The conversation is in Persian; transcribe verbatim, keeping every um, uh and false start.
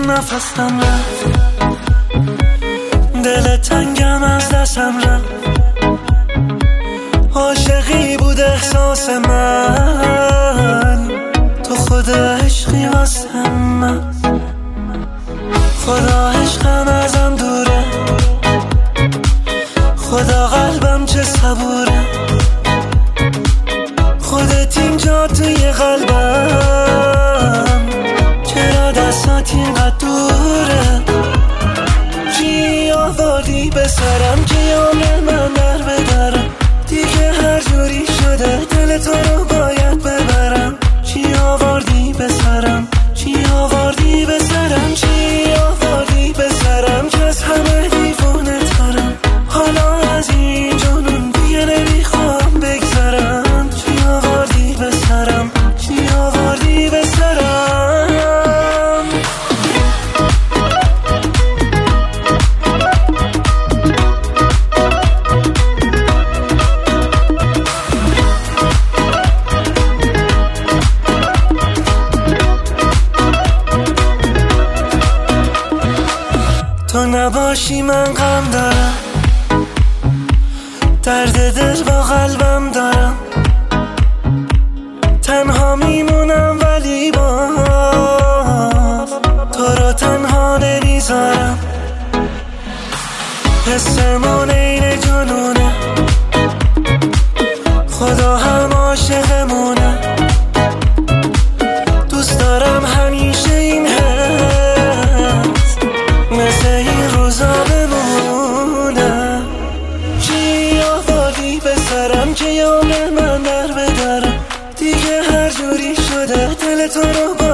نفسم رفت، دل تنگم از دستم رفت. عاشقی بود احساس من، تو خود عشقی واسه من. خدا عشقم ازم دوره، خدا قلبم چه صبوره. خودت اینجا توی قلبم، چرا دستات اینقدر دوره. چی آوردی به سرم، چی عمر من در بدرم. دیگه هر جوری شده دل تو رو باید ببرم. چی آوردی به سرم، چی آوردی به سرم. چی آوردی به سرم که از همه دیوونه ترم. حالا از این جنون دیگه نمیخوام بگذرم. چی آوردی به سرم، چی آوردی به سرم. تو نباشی من غم دارم، درد دل با قلبم دارم. تنها میمونم ولی باز تو رو تنها نمیذارم. حسمون این جنونه، خدا هم عاشقمونه. دوست دارم همیشه این حس مثل این روزا بمونه. چی آوردی به سرم که عمر من در بدرم. دیگه هر جوری شده دل تو رو